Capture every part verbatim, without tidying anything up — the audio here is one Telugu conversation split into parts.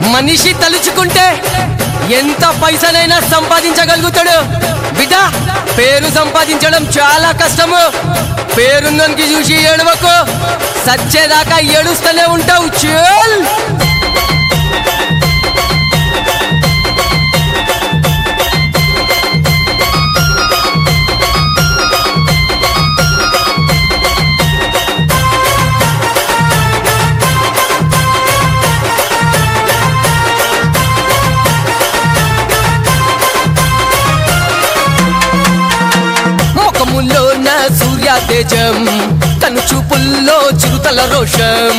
మనిషి తలుచుకుంటే ఎంత పైసనైనా సంపాదించగలుగుతాడు బిడ్డ. పేరు సంపాదించడం చాలా కష్టము. పేరుందనికి చూసి ఏడవకు, సచ్చేదాకా ఏడుస్తూనే ఉంటావు. చల్ సూర్య తేజం, తను చూపుల్లో చిరుతల రోషం,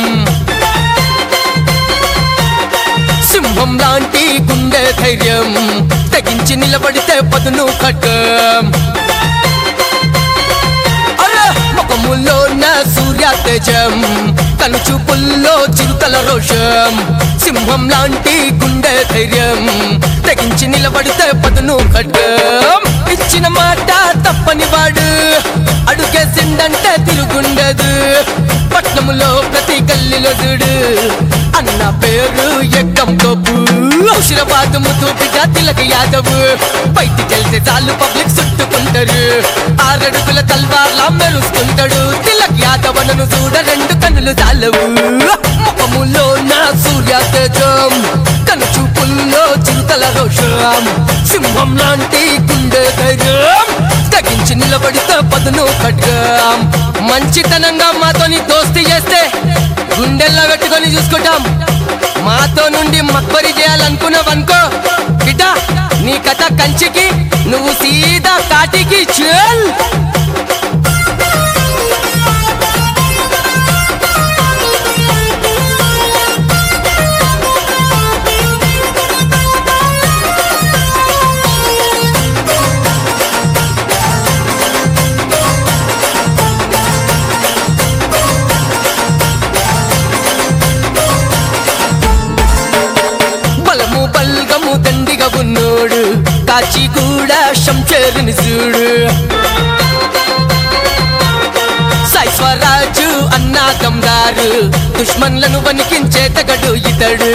సింహం లాంటి గుండె ధైర్యం, తెగించి నిలబడితే పదును ఖడ్గం. ముఖములో నా సూర్య తేజం, తను చూపుల్లో చిరుతల రోషం, సింహం లాంటి గుండె ధైర్యం, తెగించి నిలబడితే పదును ఖడ్గం. ఇచ్చిన మాట తప్పని వాడు, అడుగేసిందంటే తిరుగుండదు. పట్నములో ప్రతి గల్లీలో చూడు అన్న పేరు ఎక్కం తోపు. హుషరాబాద్ ముద్దు బిడ్డ తిలక్ యాదవ్, బయటికెళ్తే చాలు పబ్లిక్ చుట్టుకుంటారు. ఆరడుగుల తల్వార్లా మెరుస్తుంటాడు తిలక్ యాదవ్. నన్ను చూడ రెండు కన్నులు చాలవు. ముఖములో నా సూర్య తేజం, కను చూపుల్లో చిరుతల రోషం, సింహం లాంటి గుండె ధైర్యం, తగించి నిలబడితే పదును ఖడ్గం. మంచితనంగా మాతోని దోస్తి చేస్తే గుండెల్లో పెట్టుకొని చూసుకుంటాం. మాతో నుండి మక్బరి చేయాలనుకున్నావనుకో బిడ్డ, నీ కథ కంచికి, నువ్వు సీదా కాటికి. చల్ బల్గము దండిగా ఉన్నోడు, కాచి కూడా శంషేరుని చూడు. సాయి స్వరాజు అన్నా దమ్దారు, దుష్మన్లను వణికించే తగడు ఇతడు.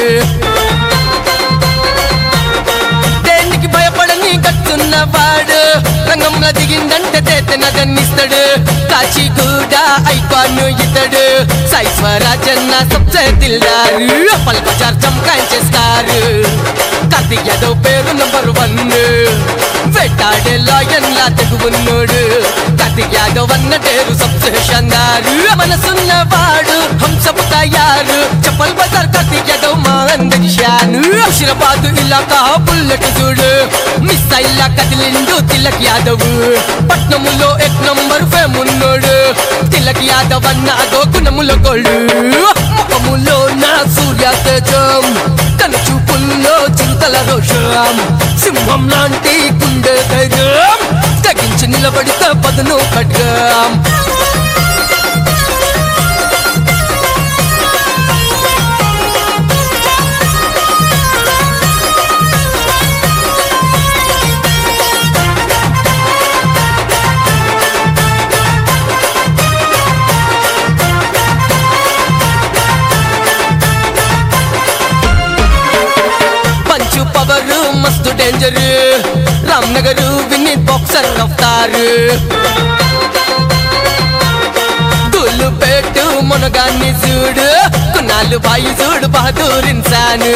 దేనికి భయపడని గట్టున్నవాడు, రంగంలో దిగిందంటే తేతన గన్నిస్తాడు. కాచి కూడా ఐకాను ఇతడు. సాయి స్వరాజన్న సబ్సే దిల్దారు, పల్ బజార్ చమకాయించేస్తారు. కార్తిక్ యాదవ్ పేరు నంబర్ వన్, వెట్టాడే లాయన్లా తెగున్నోడు. కార్తిక్ యాదవ్ అన్న పేరు సబ్సే షాందారు. మనసున్నవాడు హంసపు తయారు, చప్పల్ బజార్ కార్తిక్ యాదవ్ మా అందరి షాను. హుషరాబాద్ ఇలాకా బుల్లెట్ చూడు, మిస్సైల్ లా కదిలిండు తిలక్ యాదవ్. పట్నములో ఎక్ నంబర్ ఫేమ్ ఉన్నోడు తిలక్ యాదవ్ అన్న అదో గుణముల గోళ్ళు. ముఖములో నా సూర్య తేజం, కను చూపుల్లో చిరుతల రోషం, సింహం లాంటి గుండె ధైర్యం, తగించి నిలబడితే పదును ఖడ్గం. పవరు మస్తు డేంజర్, రామ్నగర్ వినీత్ బాక్సర్ రఫ్తారు. దుల్లుపేటు మునగాన్ని చూడు, కునాలు బాయి చూడు బహదూర్ ఇన్సాన్.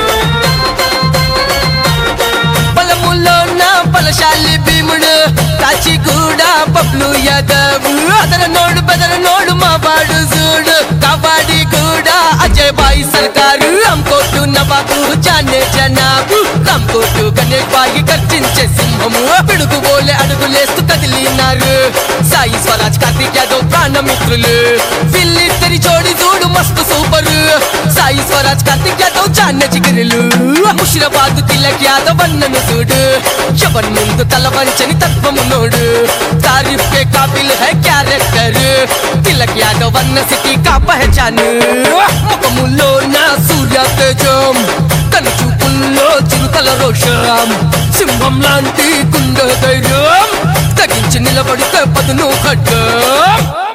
పొలములో నా బలశాలి భీముడు, కాచిగూడ బబ్లు యాదవ్. అదర నోడు బెదర నోడు మా వాడు చూడు, కబడ్డీ కూడా అజయ్ బాయి సర్కారు. రామ్కోటు నవాబు జానే జనాబు, రామ్కోటు గణేష్ బాయి గర్జించే సింహము. పిడుగు బోలే అడుగులేస్తూ కదిలినారు సాయి స్వరాజ్ కార్తిక్ యాదవ్ ప్రాణమిత్రులు. వీళ్ళిద్దరి జోడి చూడు మస్తు సూపరు, సాయి స్వరాజ్ కార్తిక్ యాదవ్ జానే జిగిరిలు. ముషిరాబాద్ తిలక్ యాదవ్ అన్నను చూడు, ఎవరి ముందు తల వంచని తత్వము నోడు. तारीफ के काबिल है कैरेक्टर तिलक यादव अन्न सिटी का पहचान. ముఖములో నా సూర్య తేజం, కను చూపుల్లో చిరుతల రోషం, సింహం లాంటి గుండె ధైర్యం, తగించి నిలబడితే పదును ఖడ్గం.